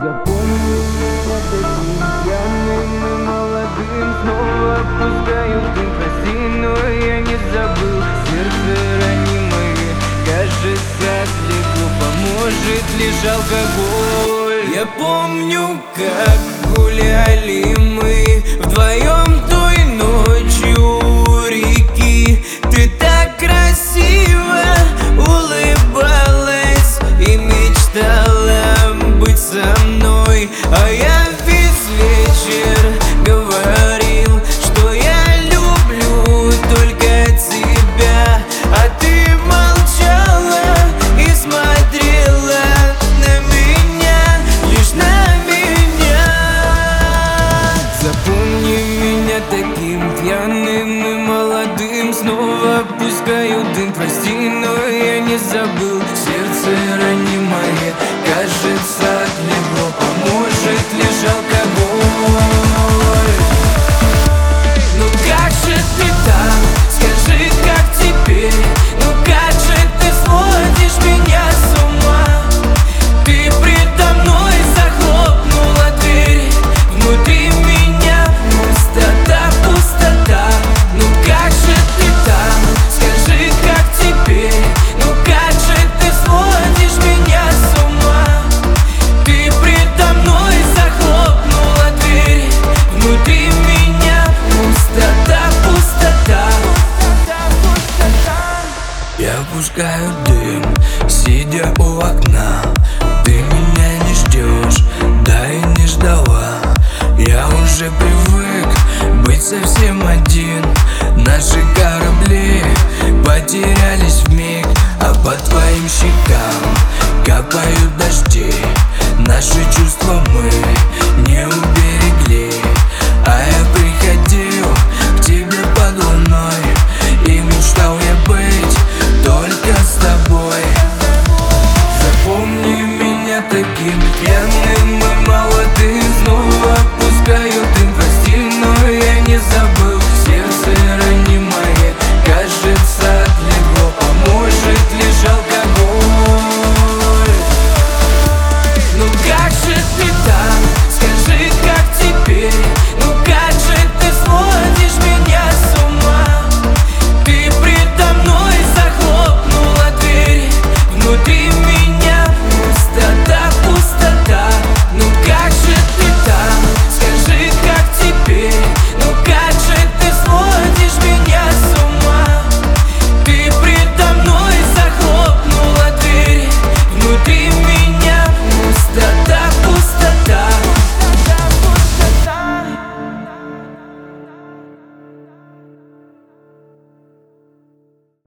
Запомни меня таким пьяным и молодым. Снова пускаю дым, прости, но я не забыл. Сердце ранимое, кажется, слегка поможет лишь алкоголь. Я помню, как гуляли мы вдвоем той ночью у реки. Ты так красиво улыбалась и мечтала быть со мной, а я весь вечер говорил, что я люблю только тебя, а ты молчала и смотрела на меня, лишь на меня. Запомни меня таким пьяным и молодым. Снова пускаю дым, прости, но я не забыл. Сердце ранимое, кажется, отлегло, поможет лишь алкоголь. Ну как же ты там, скажи, как теперь? Ну как же ты сводишь меня с ума? Ты предо мной захлопнула дверь, внутри меня пустота, пустота. Ну как же ты там, скажи, как теперь? Ну как же ты сводишь меня с ума? Ты предо мной захлопнула дверь, внутри меня пустота, пустота. Я пускаю дым, сидя у окна. Ты меня не ждешь, да и не ждала. Я уже привык быть совсем один. Наши корабли потерялись вмиг, а по твоим щекам капают дожди. Наши чувства мы не уберегли, а я приходил к тебе под луной и мечтал я быть только с тобой. Запомни меня таким пьяным